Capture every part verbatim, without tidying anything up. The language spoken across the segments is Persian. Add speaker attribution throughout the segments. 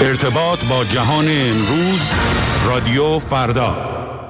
Speaker 1: ارتباط با جهان امروز، رادیو فردا.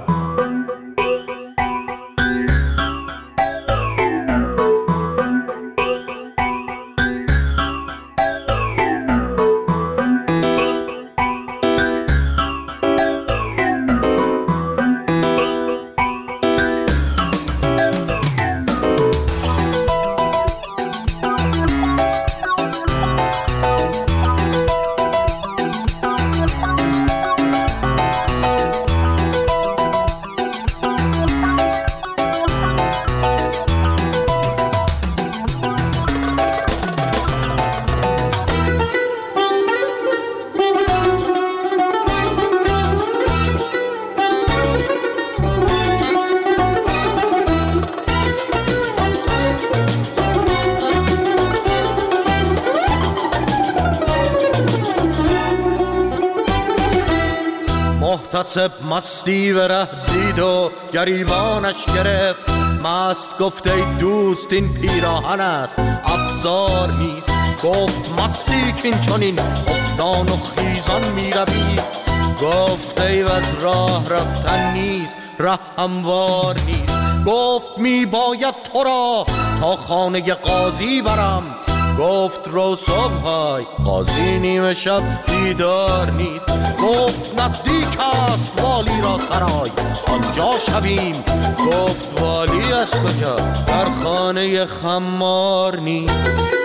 Speaker 2: محتسب مستی و ره دید و گریبانش گرفت، مست گفت ای دوست این پیراهن است افسار نیست. گفت مستی کین چنین افتان و خیزان می روی، گفت ای از راه رفتن نیست ره هموار نیست. گفت می باید تو را تا خانه قاضی برم، گفت رو صبحای قاضی نیمه شب دیدار نیست. گفت نزدیک است والی را سرای آنجا شویم، گفت والی از کجا در خانه خمار نیست.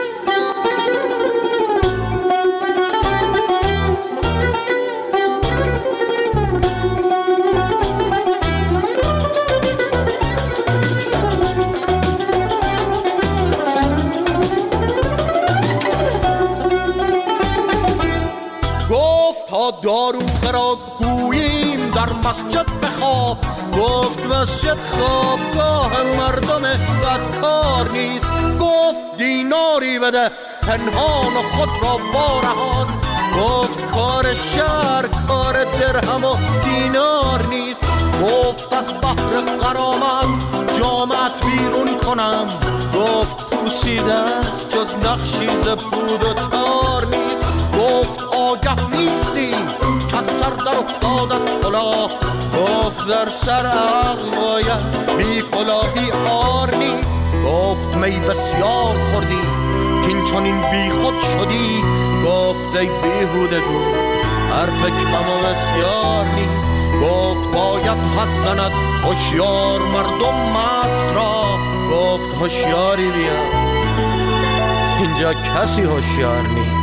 Speaker 2: تا داروغه را گوییم در مسجد بخواب، گفت مسجد خوابگاه مردم بدکار نیست. گفت دیناری بده پنهان و خود را وارهان، گفت کار شهر کار درهم و دینار نیست. گفت از بحر غرامت جامت بیرون کنم، گفت پوسیده است جز نقشی ز پود و تار نیست. گفت آگه نیستیم که سر در افتادت کلاه، گفت در سر عقل باید بی کلاهی عار نیست. گفت می بسیار خوردی کین چنین بی خود شدی، گفت ای بیهودگو حرف کم و بسیار نیست. گفت باید حد زند هوشیار مردم مست را، گفت هوشیاری بیا اینجا کسی هوشیار نیست.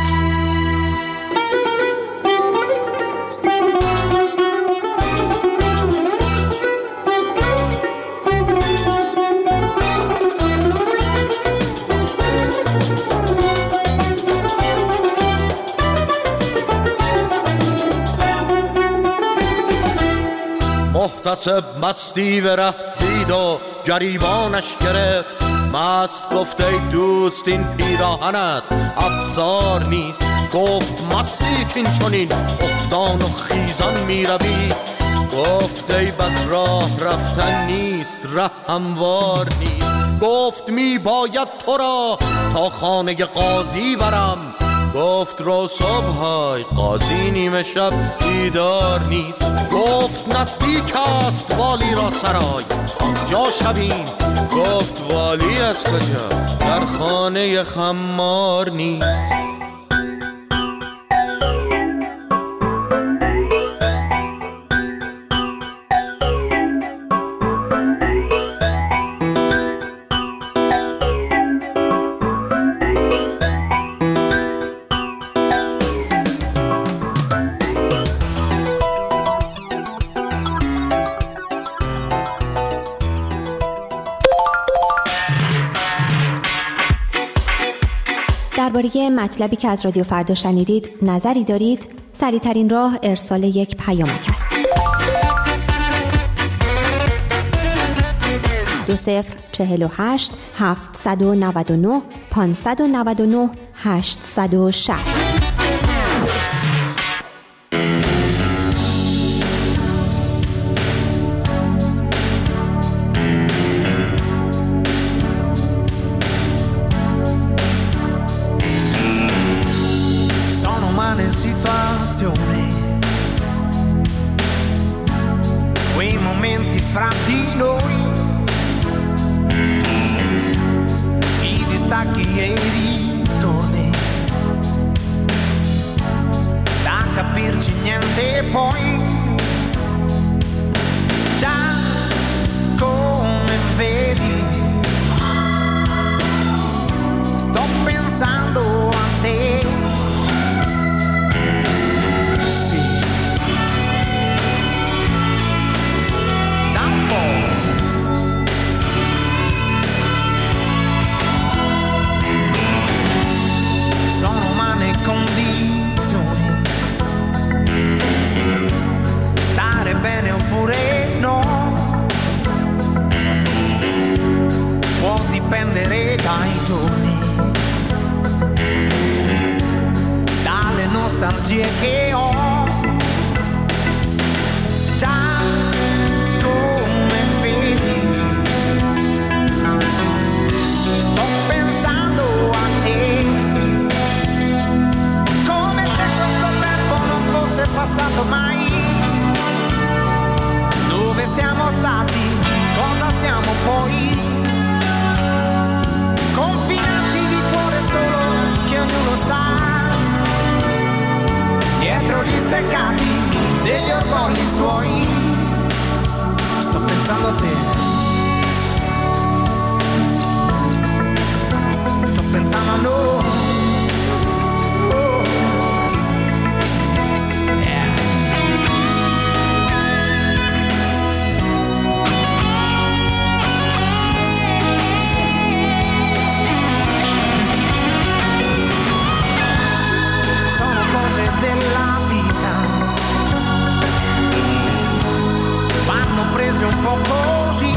Speaker 2: محتسب مستی و ره دید و گریبانش گرفت، مست گفت ای دوست این پیراهن است افسار نیست. گفت مستی کین چنین افتان و خیزان می روی، گفت ای بس راه رفتن نیست ره هموار نیست. گفت می باید تو را تا خانه قاضی برم، گفت رو صبحای قاضی نیمه شب دیدار نیست. گفت نزدیک است والی را سرای آنجا شویم، گفت والی از کجا در خانه خمار نیست.
Speaker 3: درباره مطلبی که از رادیو فردا شنیدید نظری دارید؟ سریع‌ترین راه ارسال یک پیامک است. دو صفر چهل و هشت هفتصد و نود و نه پانصد و نود و نه هشتصد و شصت.
Speaker 4: strane situazioni, quei momenti fra di noi, i distacchi e i ritorni, da capirci niente poi, già come vedi sto pensando a te. Sì, da un po'. Sono umane condizioni, stare bene oppure no, può dipendere dai giorni, dalle nostalgie che ho, già come vedi sto pensando a te, come se questo tempo non fosse passato mai. Dove siamo stati, cosa siamo poi, confinati di cuore solo che ognuno sta dietro gli steccati degli orgogli suoi. Sto pensando a te, sto pensando a noi. Oh. Yeah. Sono cose della vita, vanno prese un po' così.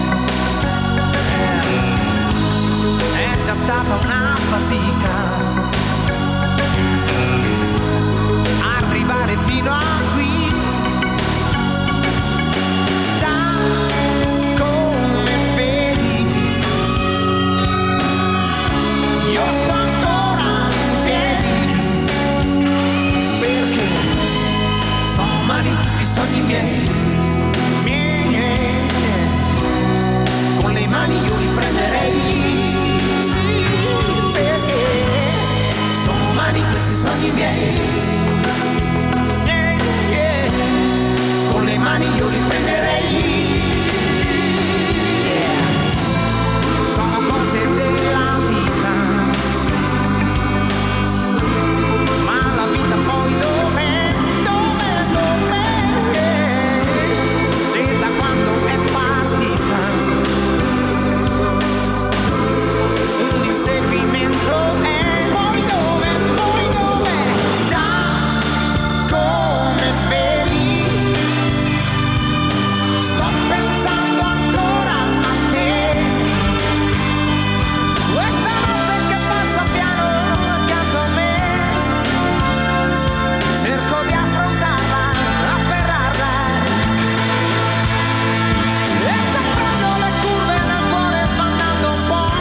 Speaker 4: È già stata una fatica arrivare fino a qui, già come vedi io sto ancora in piedi, perché sono umani tutti i sogni miei, miei, con le mani io li prenderei, sì, perché sono umani questi sogni miei, yeah, con le mani io li prenderei, yeah. Sono cose della vita, ma la vita poi dov'è, dov'è, dov'è, se da quando è partita un inseguimento è, poi dove, poi dove, già come vedi sto pensando ancora a te, questa notte che passa piano accanto a me, cerco di affrontarla, afferrarla, e se prendo le curve nel cuore sbandando un po',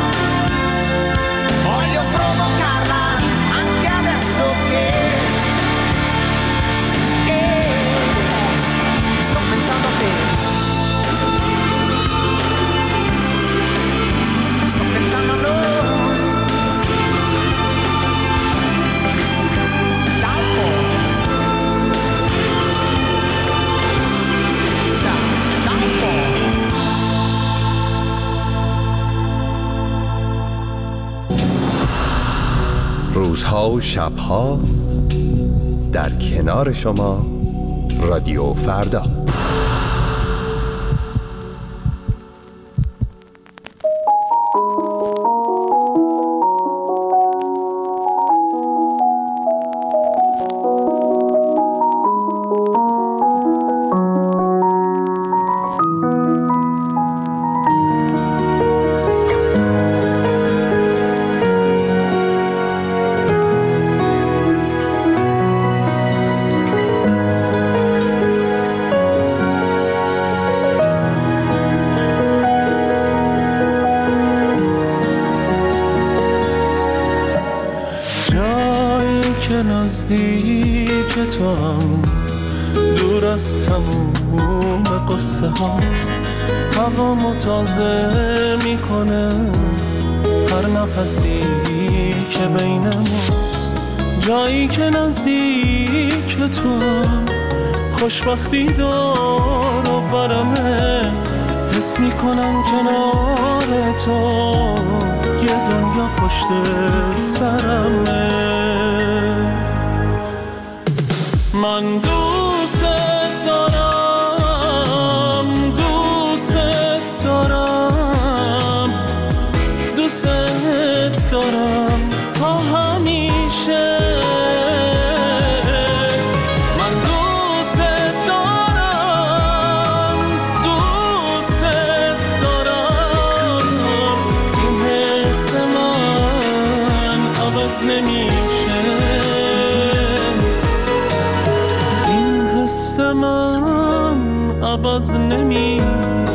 Speaker 4: voglio provocarla anche adesso che, che sto pensando a te, sto pensando a noi, da un po', già, da un po'.
Speaker 5: روزها و شبها در کنار شما رادیو فردا.
Speaker 6: که نزدیک تو هم دور از تموم قصه هاست. هوا متازه میکنه هر نفسی که بین ماست. جایی که نزدیک تو هم خوشبختی دار و برمه. حس میکنم کنار تو یه دنیا پشت سرمه. من دوست دارم دوست دارم دوست دارم تا همیشه. من دوست دارم دوست دارم این حس من عوض نمیشه. این حس من عوض نمیشه.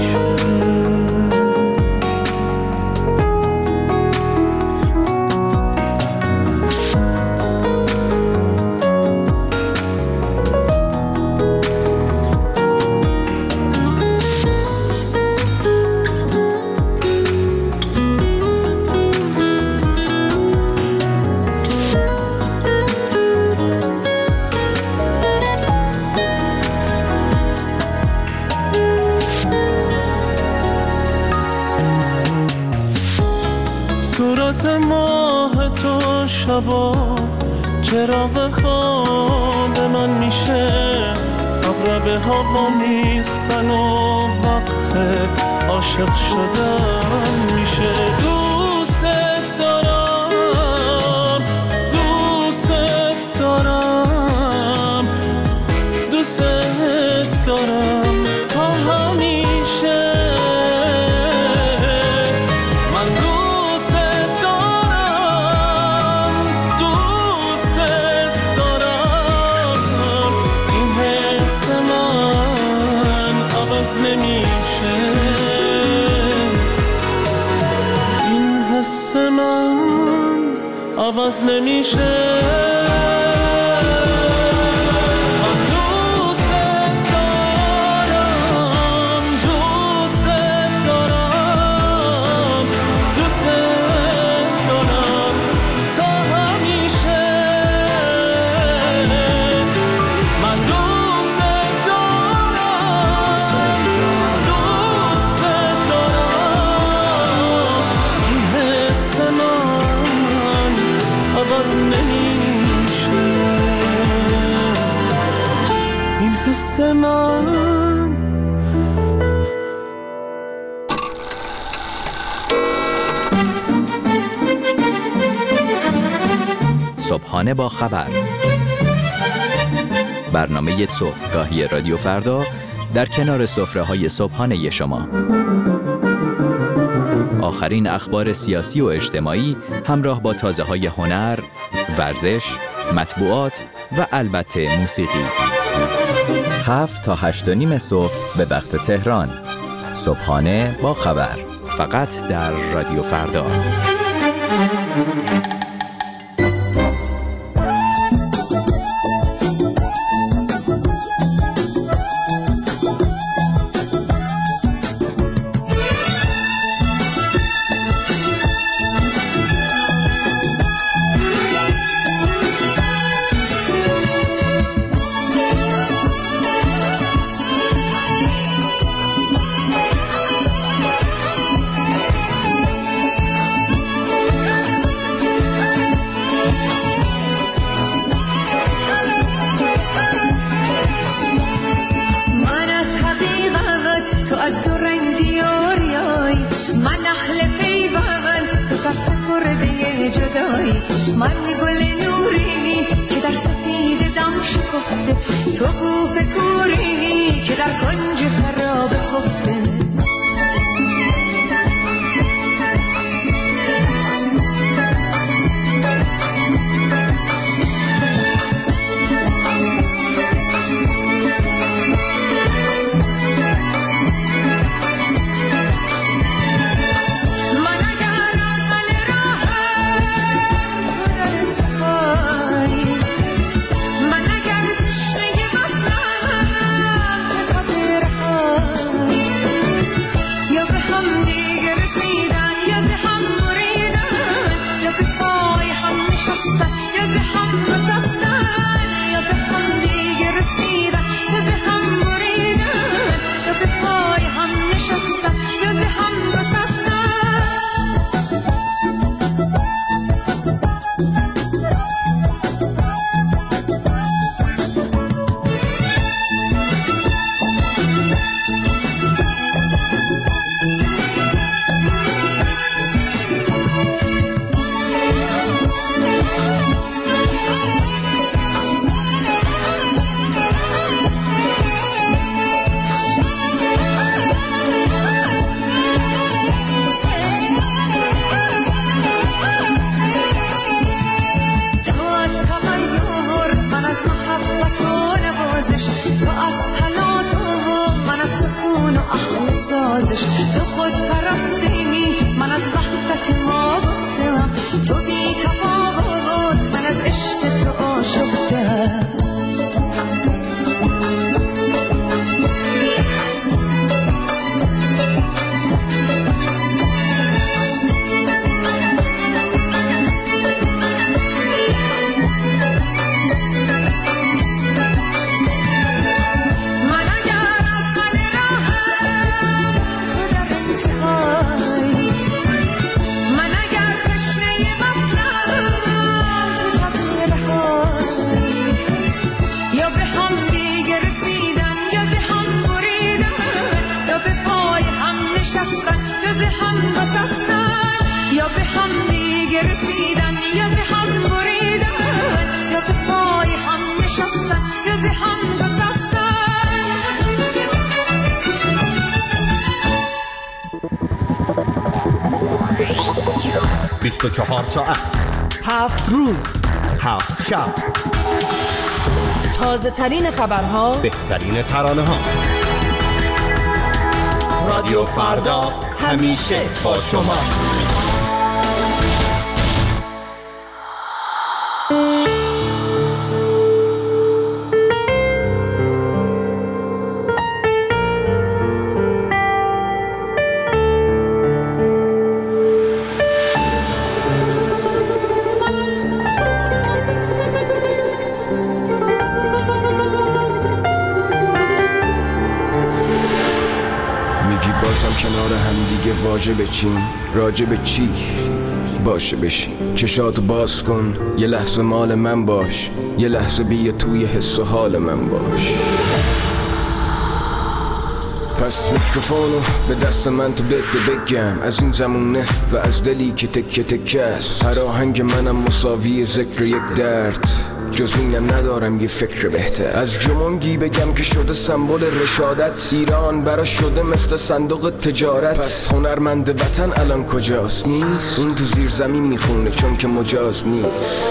Speaker 6: صورت ماه تو شبا چراغ خواب من میشه. ابر به هوا میستن و وقت عاشق شدن میشه. دوست دارم دوست دارم دوست دارم تا همیشه. من عوض نمیشه. من
Speaker 7: صبحانه با خبر، برنامه صبحگاهی رادیو فردا در کنار سفره‌های صبحانه شما. آخرین اخبار سیاسی و اجتماعی همراه با تازه‌های هنر، ورزش، مطبوعات و البته موسیقی. هفت تا هشت و نیم صبح به وقت تهران. صبحانه با خبر، فقط در رادیو فردا.
Speaker 8: من گل نورینی که در سفید دم شکفته، تو بوف کورینی که در کنج خراب خفته. من اگر عمل راهم تو در انتقایی پرستش تو خود پرستی، من از وحدت ما گفتم تو بی تفاوت، من از عشق تو آشفتم. یا به هم دیگه رسیدن یا به هم بریدن، یا به پای هم نشستن یا به هم گسستن.
Speaker 2: بیست و چهار ساعت،
Speaker 9: هفت روز،
Speaker 2: هفت شب،
Speaker 9: تازه ترین خبرها،
Speaker 2: بهترین ترانه ها. رادیو فردا همیشه با شماست.
Speaker 10: کنار هم دیگه واژه بچین، راجع به چی باشه بشین. چشاتو باز کن، یه لحظه مال من باش، یه لحظه بیا توی حس و حال من باش. پس میکروفونو به دست من تو بده بگم، از این زمونه و از دلی که تکه تکه است. هر آهنگ منم مساوی ذکر یک درد، جز اینم ندارم یه فکر بهتر. از جمونگی بگم که شده سمبل رشادت، ایران برا شده مثل صندوق تجارت. پس هنرمند وطن الان کجاست؟ نیست. اون تو زیر زمین میخونه چون که مجاز نیست.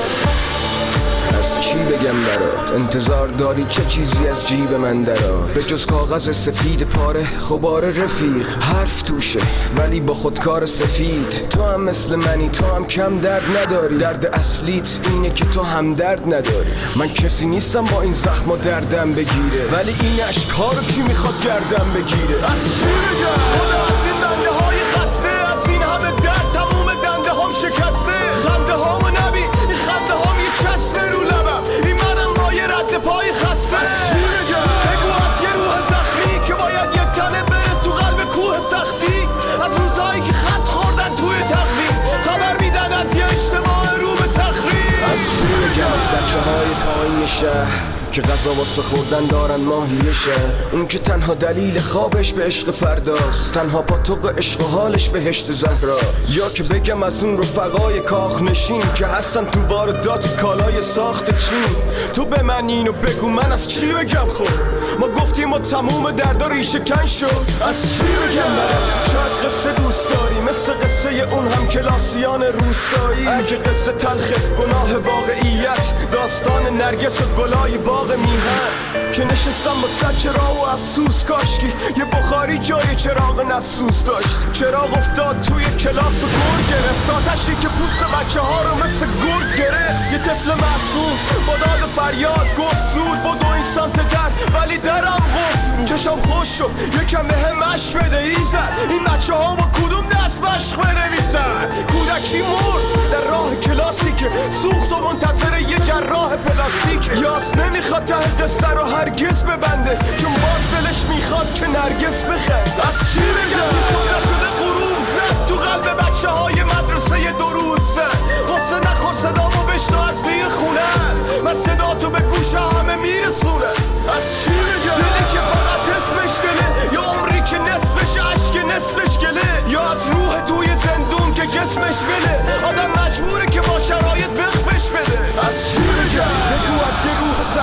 Speaker 10: از چی بگم برات؟ انتظار داری چه چیزی از جیب من درار؟ به جز کاغذ سفید پاره غبار رفیق، حرف توشه ولی با خودکار سفید. تو هم مثل منی، تو هم کم درد نداری. درد اصلیت اینه که تو هم درد نداری. من کسی نیستم با این زخم و دردم بگیره، ولی این عشق‌ها رو کی میخواد گردم بگیره؟ از چی بگم؟ خدا از این دنده های خسته، از این همه درد تموم دنده هم شکسته. خنده هامو نبین، این خنده هام یه چسبه رو لبم، این منم با یه رد پای خسته. از چی بگم؟ بگو از یه روح زخمی که باید یک تنه بره تو قلب کوه سختی. از روزهایی که خط خوردن توی تقویم، خبر میدن از یه اجتماع رو به تخریب. از چی بگم؟ از بچه های پایین شهر که غذا واسه خوردن دارن ماهیشه، اون که تنها دلیل خوابش به عشق فرداست، تنها پاتوق عشق و حالش بهشت زهرا. یا که بگم از اون رفقای کاخ نشین که هستن تو واردات کالای ساخت چین. تو به من اینو بگو من از چی بگم؟ خب ما گفتیم ما تموم دردا ریشه کن شد. از چی بگم برم؟ شاید قصه دوست داری مثل قصه اون هم کلاسیان روستایی. اگه قصه تلخه گناه واقعیت، داستان نرگس و گلای باغ میهن که نشستم با صد چراغ و افسوس. کاشکی یه بخاری جای چراغ نفسوس داشت. چراغ افتاد توی کلاس و گل گرفت، آتشی که پوست بچه ها رو مثل گل گرفت. یه طفل معصوم با داد فریاد گفت زود بدو این سمت در، ولی درم قفل. چشم خوش شد یکم به هم عشق بده ایزن، این بچه ها با کدوم دست مشق بنویسن. کودکی مرد در راه کلاسی که سوخت و منتظر یه جراح پلاستیک. یاس نمیخواد ته قصه رو هرگز ببنده، چون باز دلش میخواد که نرگس بخند. از چی بگم؟ صبح شده غروب زد تو قلب بچه های مدرسه دو روز زد. قصه نخور صدامو بشنو از زیر خونن، من صدا تو به گوش همه میرسونه. از چی بگم؟ دلی که فقط اسمش دله، یا عمری که نصفش عشق نصفش گله، یا از روح توی زندون که جسمش بله. آدم مجبوره که با شرایط وقفش بده. از چی بگم؟ بگو از یه روح زخمی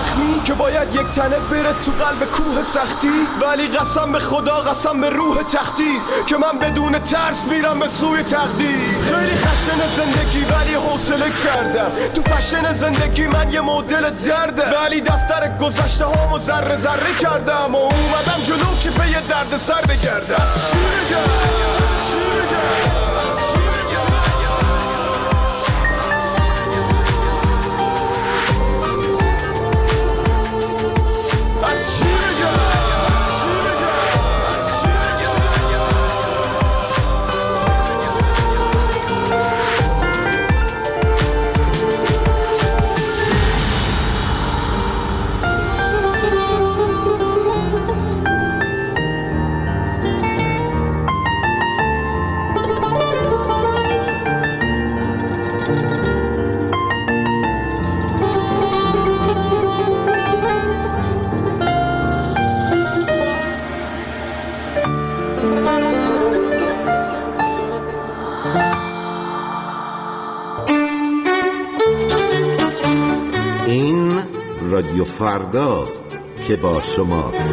Speaker 10: که باید یک تنه بره تو قلب کوه سختی، ولی قسم به خدا قسم به روح تختی که من بدون ترس میرم به سوی تقدیر. خیلی خشن زندگی ولی حوصله کردم، تو فشن زندگی من یه مدل درده، ولی دفتر گذشته هامو ذره ذره کردم و اومدم جلو که به یه درد سر بگردم. چی بگم؟ چی بگم؟
Speaker 11: رادیو فرداست که با شماست.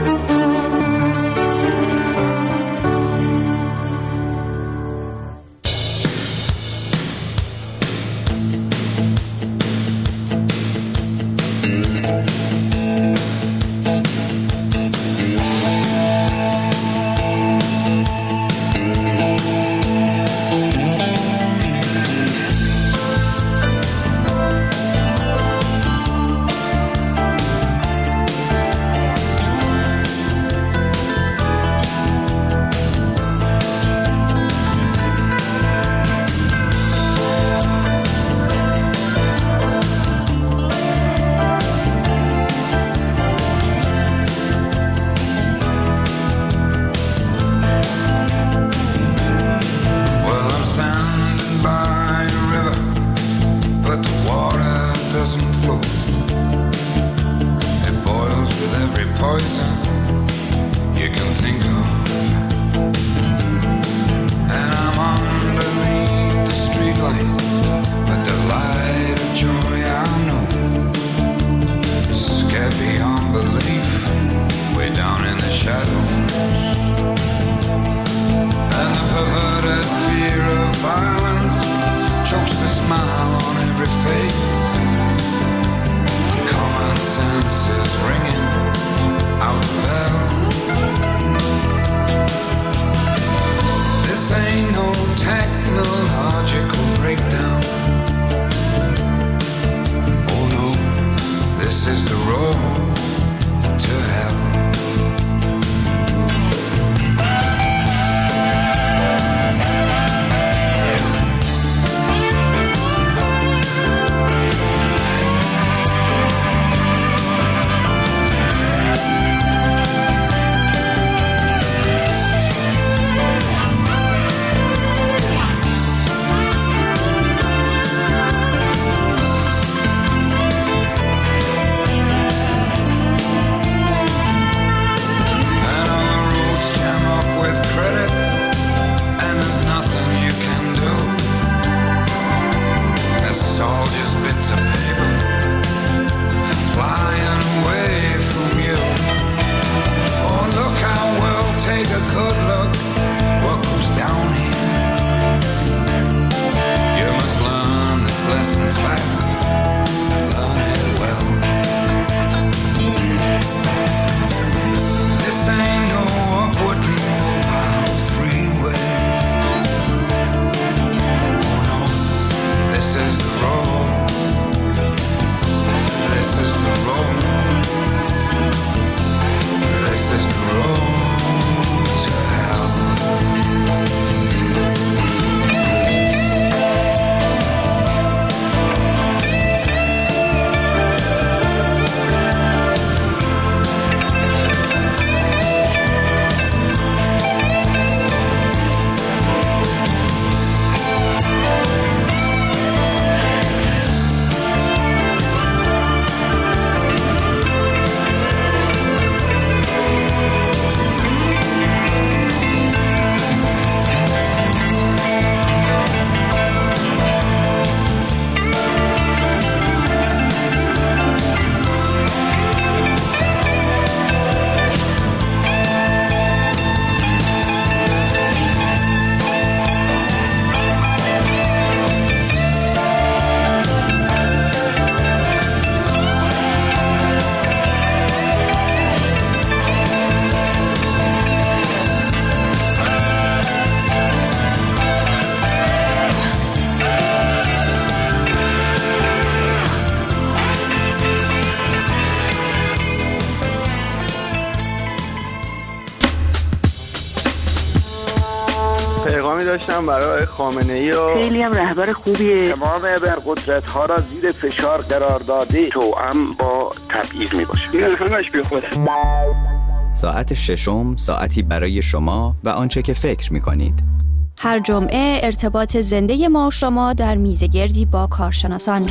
Speaker 12: گذاشتم برای خامنه‌ای و
Speaker 13: خیلی هم رهبر خوبیه.
Speaker 12: تمام ابرقدرت ها را زیر فشار قرار داده، توأم با تبعیض میباشه. این همش بی خوده.
Speaker 7: ساعت ششم ساعتی برای شما و آنچه که فکر می‌کنید.
Speaker 3: هر جمعه ارتباط زنده ما و شما در میزگردی با کارشناسان.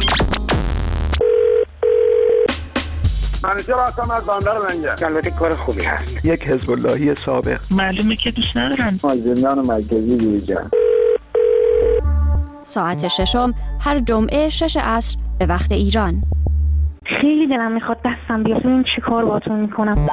Speaker 12: منیجر هستم از بندر منجر. البته کار خوبی هست.
Speaker 2: یک حزب اللهی سابق.
Speaker 13: معلومه که دوست ندارن.
Speaker 12: زندان مرکزی دیویژن.
Speaker 3: ساعت ششم هر جمعه شش عصر به وقت ایران.
Speaker 13: خیلی دلم میخواد دستم بیاد ببین چی کار باهاتون میکنم.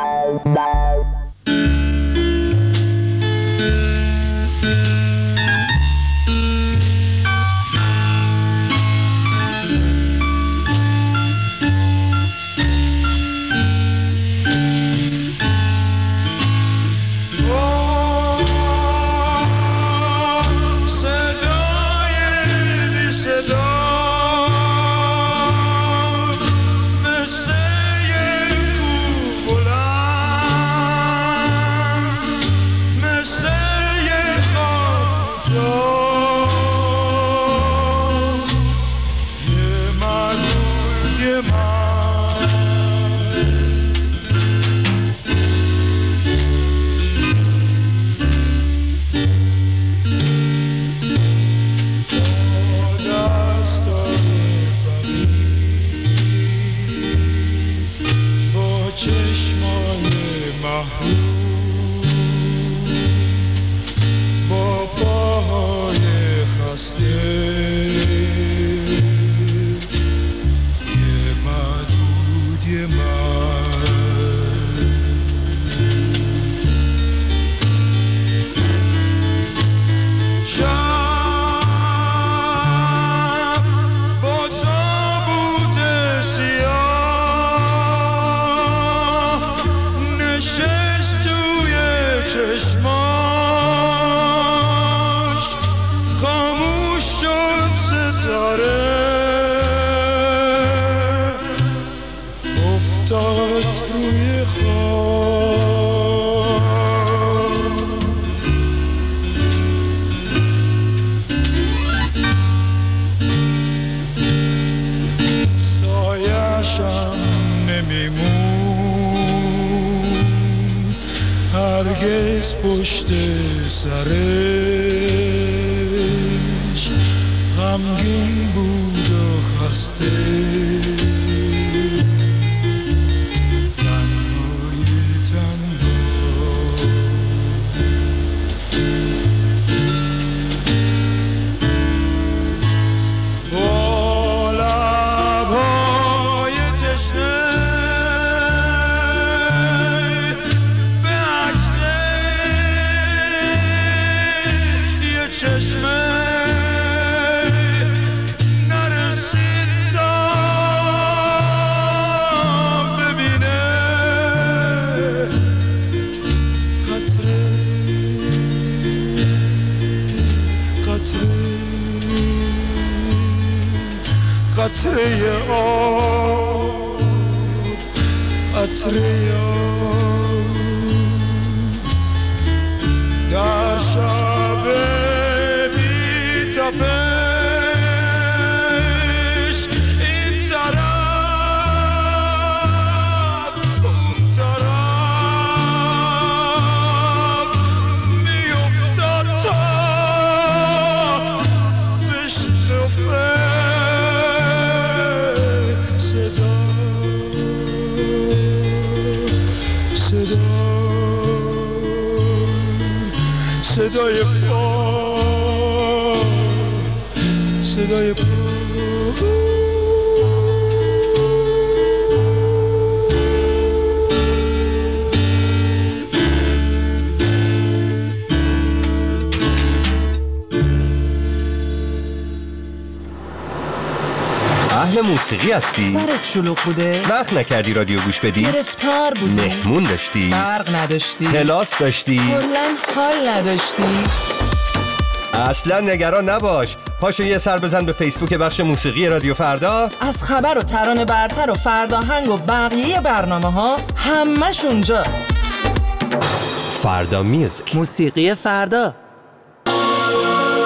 Speaker 14: هرگز پشت سرش غمگین بود و خسته تنهای تنها با لبهای تشنه چشمه نرسید تا ببینه قطره قطره قطره آب قطره آب در شب تپش این طرف اون طرف میافتاد تا بشنفه صدا صدا صدای پا صدای پا
Speaker 5: اهل موسیقی هستی؟
Speaker 9: سرت شلوغ بوده؟
Speaker 5: وقت نکردی رادیو گوش بدی؟
Speaker 9: گرفتار بودی؟
Speaker 5: مهمون داشتی؟
Speaker 9: برق نداشتی؟
Speaker 5: کلاس داشتی؟
Speaker 9: کلاً حال نداشتی؟
Speaker 5: اصلا نگران نباش، پاشو یه سر بزن به فیسبوک بخش موسیقی رادیو فردا.
Speaker 9: از خبر و ترانه برتر و فرداهنگ و بقیه برنامه ها همش اونجاست.
Speaker 5: فردا میوزیک،
Speaker 9: موسیقی فردا.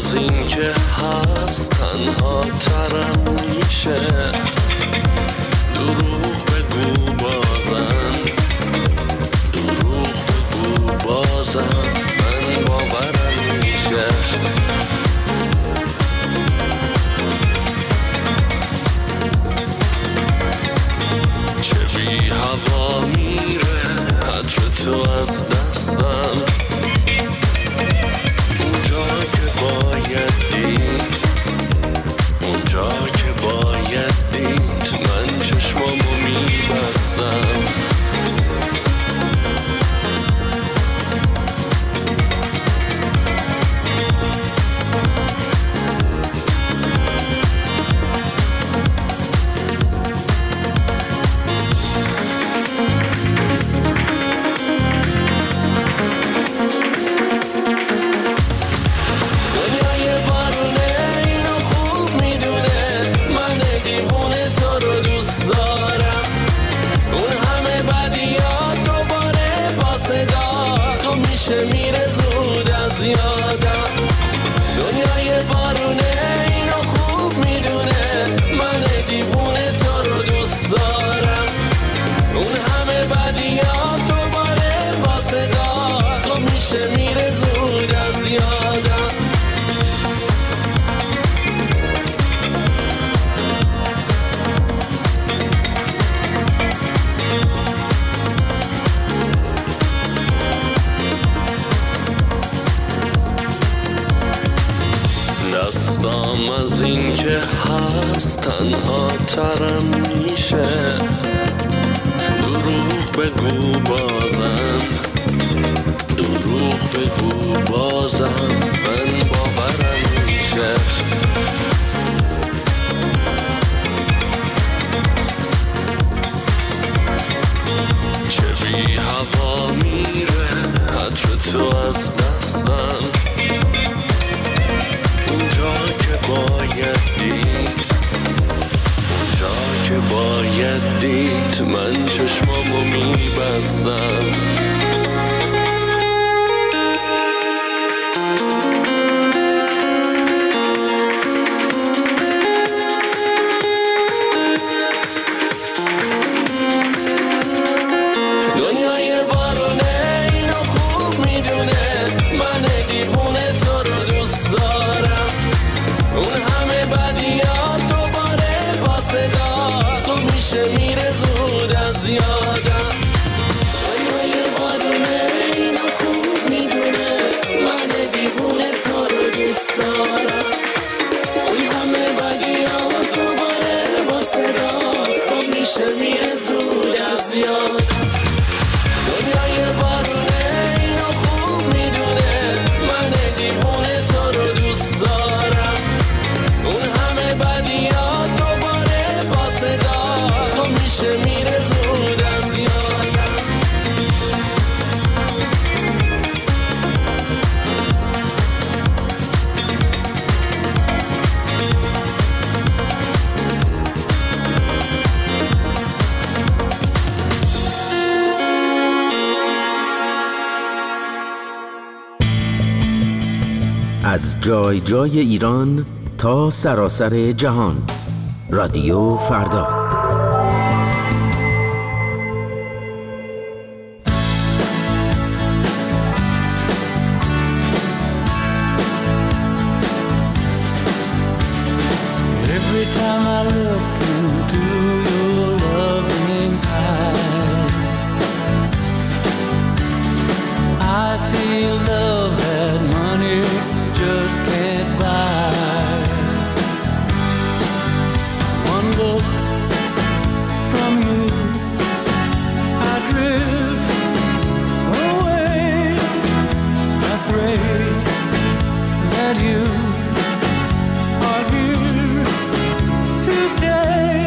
Speaker 6: از این که هست تنها ترم میشه. دروغ بگو بازم، دروغ بگو بازم، من باورم میشه. چه بی هوا میره عطر تو از دستم، اونجا که باید دید، اونجا که باید دید، من چشمامو میبستم. میره زود از یادم. دنیای بارونه اینو خوب میدونه، من دیوونه تو رو دوست دارم. اون همه بدیات دوباره با صدا تو میشه میره زود از یادم. دستام از این که هست تنها ترم میشه. دروغ بگو بازم، دروغ بگو بازم، من باورم میشه. چه بی هوا میره عطر تو از دستم، اونجا که باید دید، اونجا که باید دید، من چشمامو میبستم. دنیای بارونه اینو خوب میدونه، من دیوونه تو رو دوست دارم. اون همه بدیات دوباره با صدا تو میشه میره زود از یادم. دنیای بارونه اینو خوب میدونه، من دیوونه تو رو دوست دارم. اون همه بدیات دوباره با صدا تو میشه میره زود از یادم. دنیای بارونه اینو خوب میدونه، من دیوونه تو رو دوست دارم. اون همه بدیات دوباره با صدا تو میشه میره زود از یادم.
Speaker 15: از جای جای ایران تا سراسر جهان، رادیو فردا.
Speaker 6: Every time I look into your loving eyes, I see love that money just can't buy. One look from you, I drift away. I pray that you are here to stay.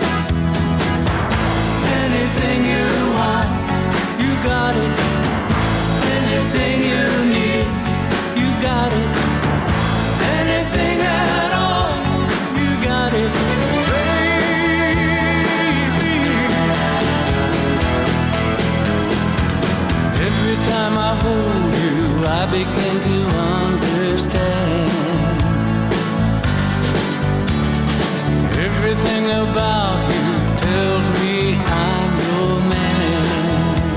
Speaker 6: Anything you want, you got it. Anything you need, you got it. Anything at all, you got it, baby. Every time I hold you, I begin to understand about you tells me I'm your man.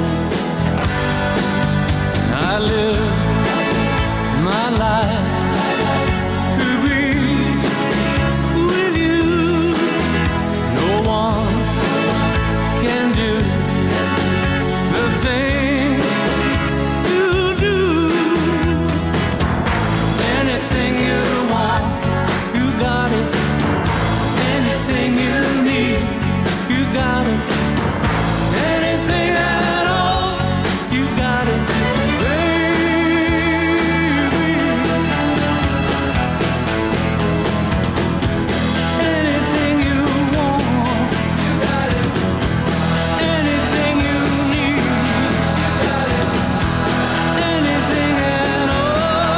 Speaker 6: I live my life to be with you. No one can do the thing you do. Anything you want, you got it. Anything you need, you got it. Anything at all, you got it, baby. Anything you want, you got it. Anything you need, you got it. Anything at all.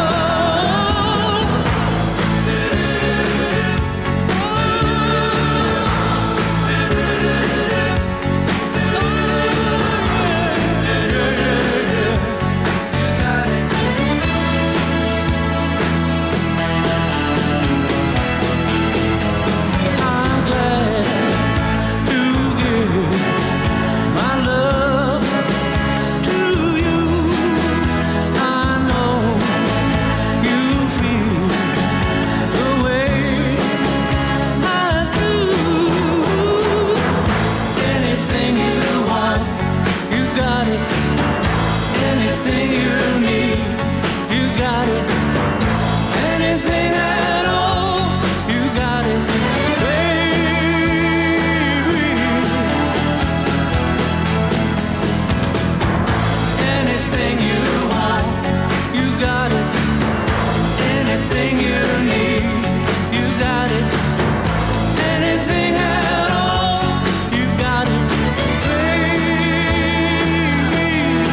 Speaker 6: I'm glad to give my love to you. I know you feel the way I do. Anything you want, you got it. Anything you need, you got it. Anything at all, you got it, baby. Anything you want, you got it. Anything you need, you got it. Anything at all, you got it, baby.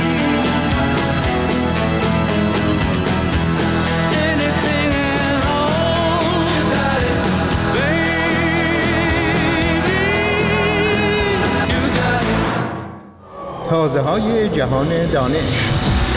Speaker 6: Anything at all, you got it, baby. You got it.
Speaker 2: تازه های جهان دانش.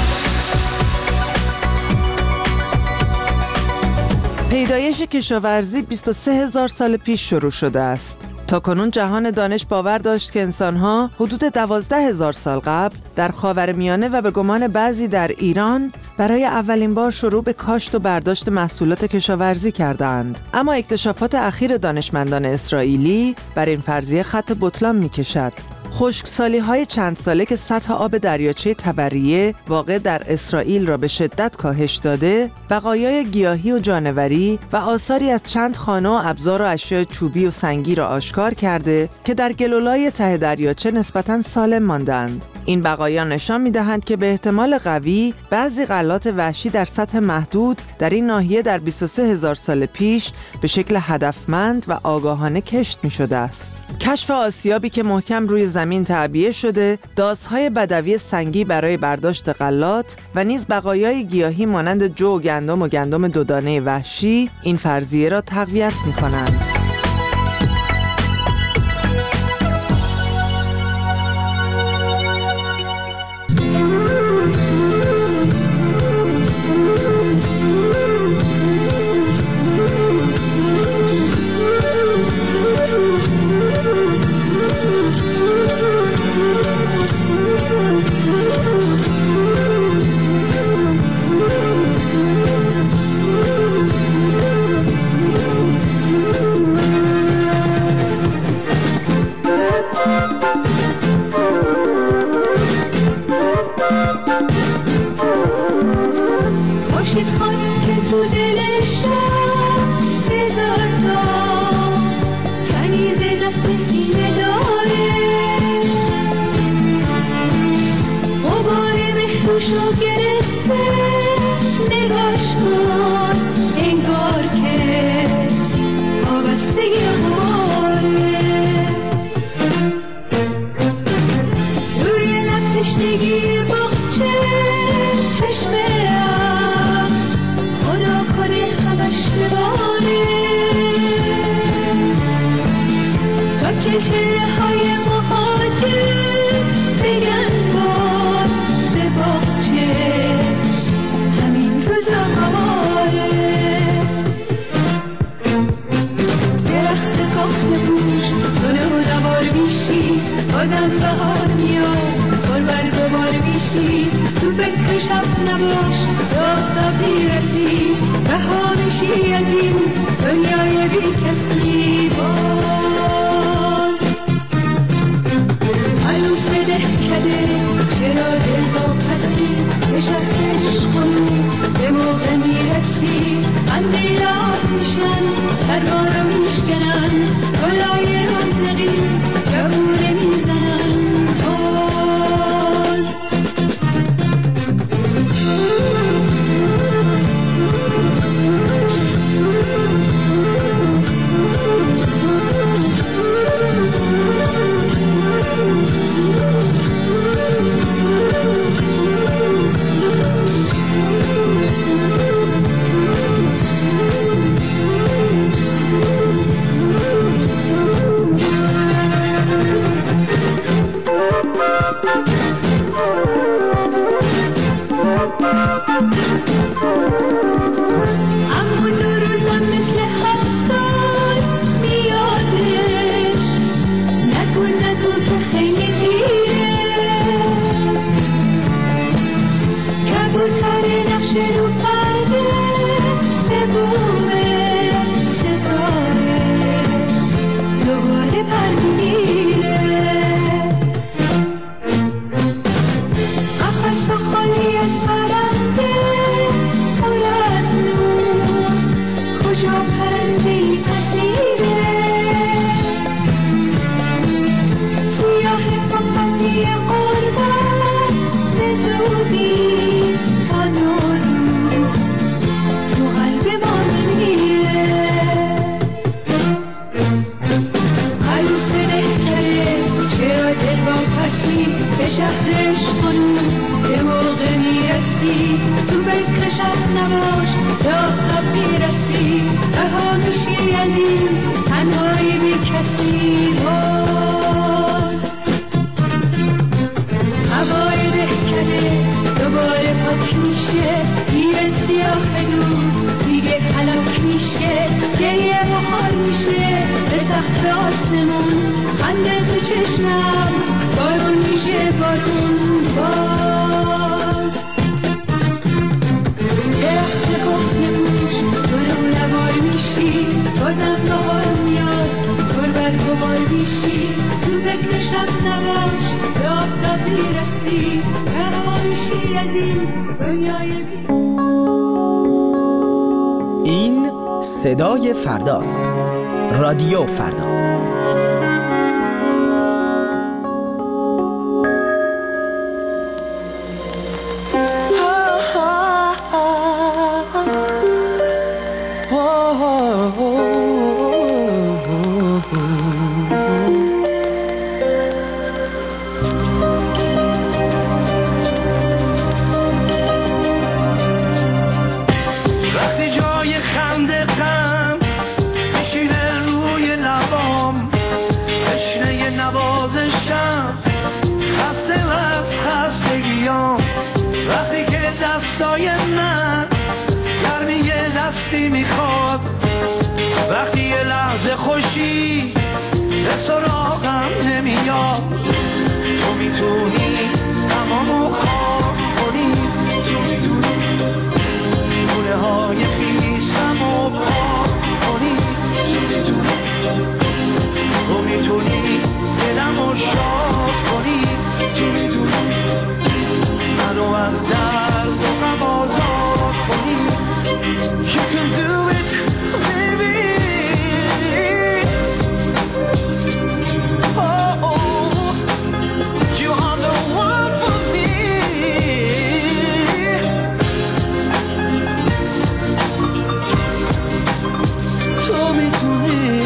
Speaker 16: پیدایش کشاورزی بیست و سه هزار سال پیش شروع شده است. تاکنون جهان دانش باور داشت که انسان‌ها حدود دوازده هزار سال قبل در خاورمیانه و به گمان بعضی در ایران برای اولین بار شروع به کاشت و برداشت محصولات کشاورزی کردند. اما اکتشافات اخیر دانشمندان اسرائیلی بر این فرضیه خط بطلان می‌کشد. خشکسالی‌های چند ساله که سطح آب دریاچه تبریه واقع در اسرائیل را به شدت کاهش داده، بقایای گیاهی و جانوری و آثاری از چند خانه و ابزار و اشیاء چوبی و سنگی را آشکار کرده که در گلولای ته دریاچه نسبتاً سالم ماندند. این بقایا نشان می‌دهند که به احتمال قوی بعضی غلات وحشی در سطح محدود در این ناحیه در بیست و سه هزار سال پیش به شکل هدفمند و آگاهانه کشت می‌شده است. کشف آسیابی که محکم روی زمین تعبیه شده، داس‌های بدوی سنگی برای برداشت غلات و نیز بقایای گیاهی مانند جو و گندم و گندم دودانه وحشی این فرضیه را تقویت می‌کنند.
Speaker 8: چهره های مهاجر بگن باز به باغچه همین روزگاره درخت کهنه بوش میشن سرما رو میشکنن گلای رازقی جوونه میزنن باز
Speaker 17: این صدای فرداست. رادیو فردا.
Speaker 4: میخواد وقتی یه لحظه خوشی به سراغم نمیاد تو میتونی تمامو خواب کنی تو میتونی گونه های خیسمو پاک کنی تو میتونی تو میتونی دلمو شاد کنی تو میتونی منو از درد و غم آزاد کنی. You can do it, baby. Oh, oh, you are the one for me. تو میتونی.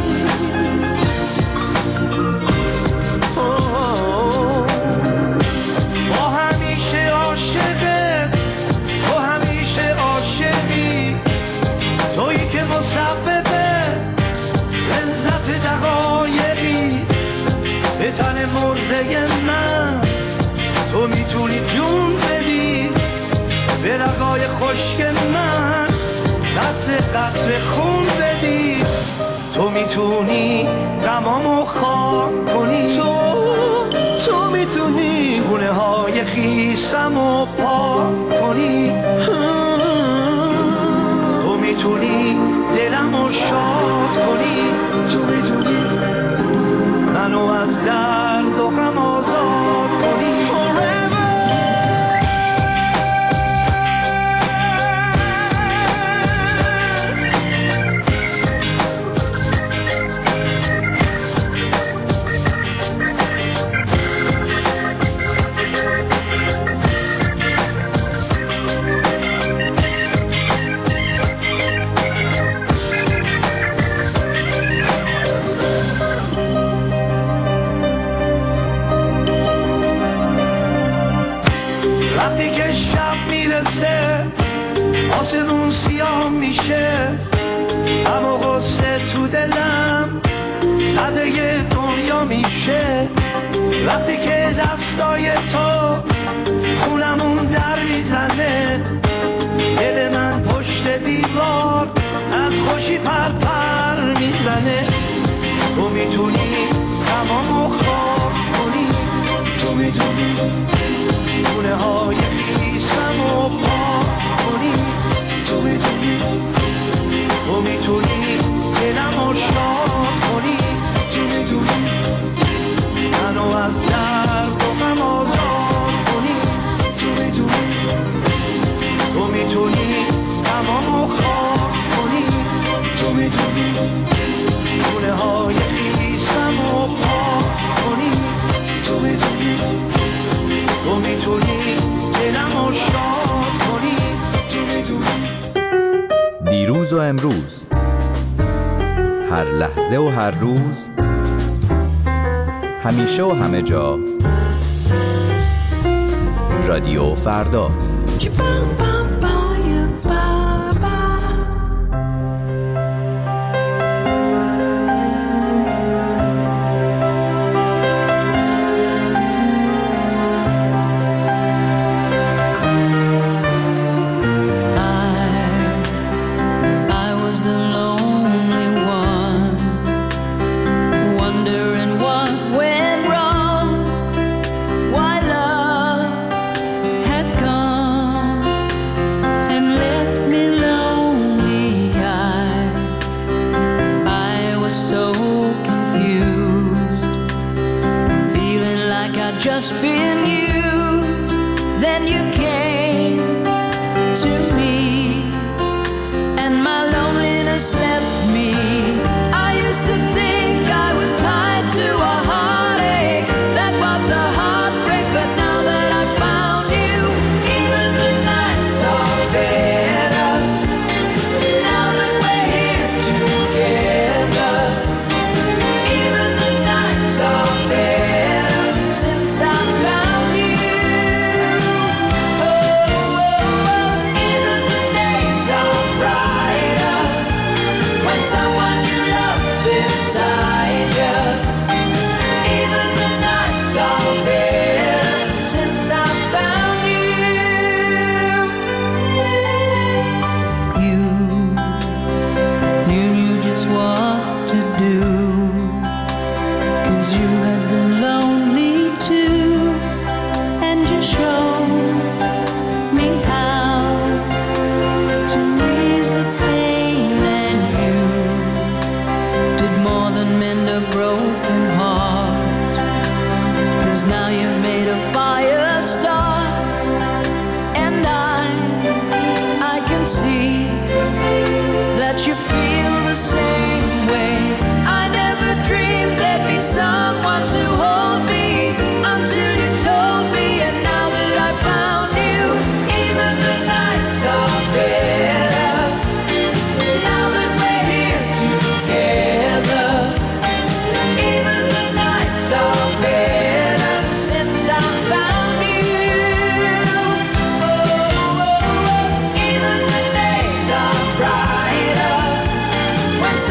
Speaker 4: Oh, با همیشه عاشقه، با همیشه عاشقی. تویی که مسببه لذت دقایقی به تن مرده من تو میتونی جون بدی به رگای خشک من قطره قطره خون بدی تو میتونی غمامو خاک کنی تو تو میتونی گونه های خیسمو پاک کنی میتونی دلمو شاد کنی تو میتونی منو از درد و غم آزاد کنی forever. همون سیاه میشه، اما غصه تو دلم هدیه دنیا میشه. وقتی که دستای تو خونمون در میزنه، دل من پشت دیوار از خوشی پر پر میزنه. تو میتونی تمامو خواب کنی، تو میتونی خونه های خیسمو پاک کنی، تو میتونی تو میتونی دلمو شاد کنی، تو میتونی منو از درد و غم آزاد کنی، تو میتونی تو میتونی تمامو خواب کنی، تو میتونی خونه های خیسمو پاک کنی، تو میتونی تو میتونی دلمو شاد کنی، تو میتونی.
Speaker 7: دیروز و امروز، هر لحظه و هر روز، همیشه و همه جا، رادیو فردا.
Speaker 18: Just been used, then you came to me, and my loneliness left me. I used to think I was tied to a heartache, that was the heartbreak, but now that I found you, even the nights are better. Now that we're here together, even the nights are better since I found you. Oh, oh, oh, even the days are brighter when someone you love's beside you. Even the nights are better since I found you. You, you knew just what to do, 'cause you had been lonely too, and you showed me how to ease the pain, and you did more than mend a broken heart, 'cause now you've made a fire start, and I, I can see that you feel the same way. I never dreamed there'd be someone to hold me until you told me, and now that I found you, even the nights are better. Now that we're here together, even the nights are better since I found you. Oh, oh, oh, even the days are brighter when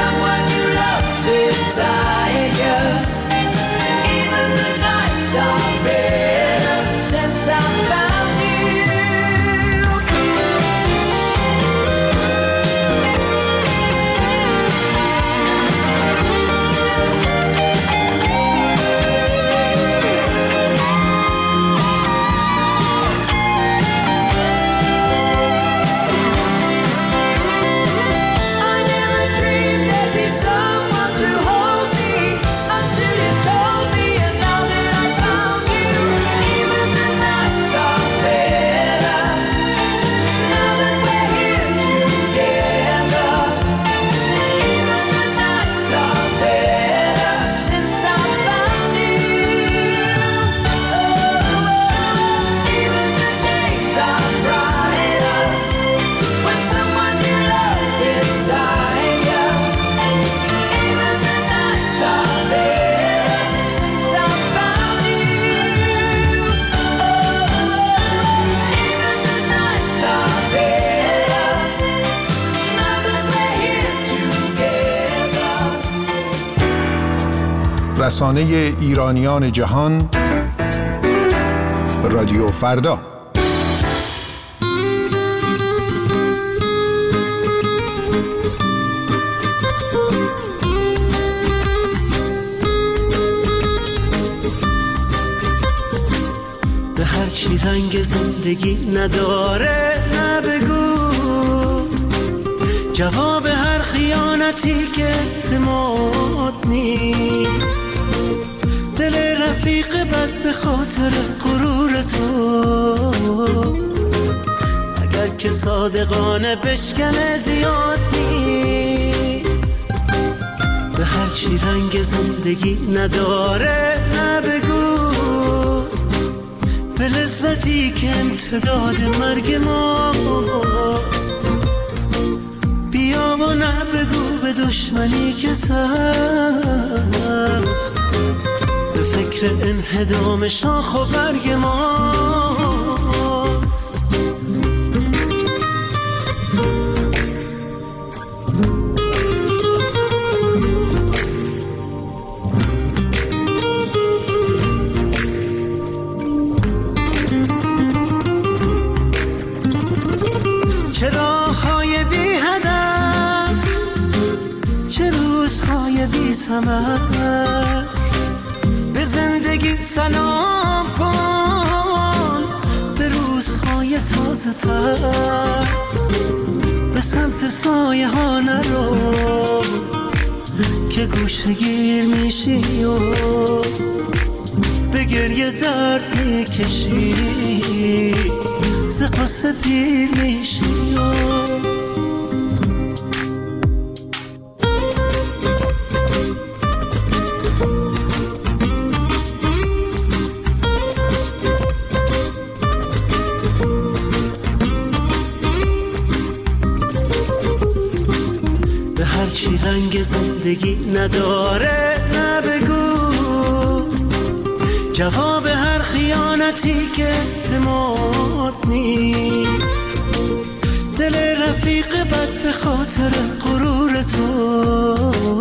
Speaker 19: رسانه ایرانیان جهان، رادیو فردا.
Speaker 6: به هرچی رنگ زندگی نداره نبگو، جواب هر خیانتی که اعتماد نیست. دل رفیق بد به خاطر غرور تو، اگر که صادقانه بشکنه زیاد نیست. به هرچی رنگ زندگی نداره نبگو، به لذتی که امتداد مرگ ماست. بیا و نبگو به دشمنی که سخت، به فکر انهدام شاخ و برگ ماست. چه راه‌های بی هدف، چه روزهای بی ثمر، به زندگی سلام کن، به روزهای تازه تر. به سمت سایه ها نرو که گوشه گیر میشی و به گریه درد میکشی، ز قصه پیر میشی. به هرچی رنگ زندگی نداره نبگو، جواب هر خیانتی که اعتماد نیست. دل رفیق بد به خاطر غرور تو،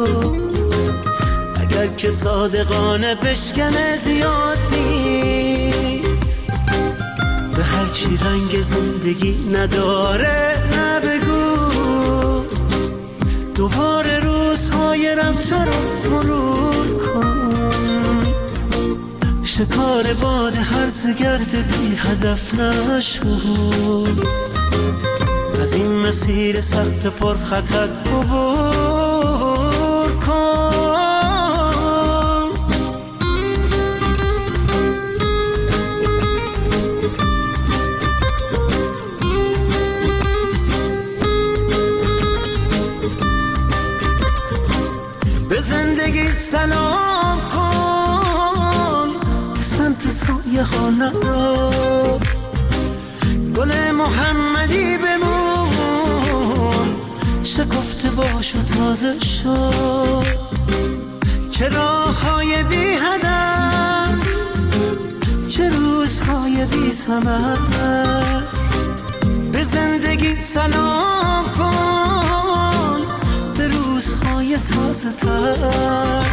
Speaker 6: اگر که صادقانه بشکنه زیاد نیست. به هرچی رنگ زندگی نداره نبگو، دوباره روزهای رفته رو مرور کن. شکار باد هرز گرد بی هدف نشو، از این مسیر سخت پر خطر عبور کن. به زندگی سلام کن، به سمت سایه خانه رو، گل محمدی بمون، شکفته باش و تازه شد. چه راه‌های بی هدف، چه روزهای بی ثمر، به زندگی سلام کن، به روزهای تازه تر.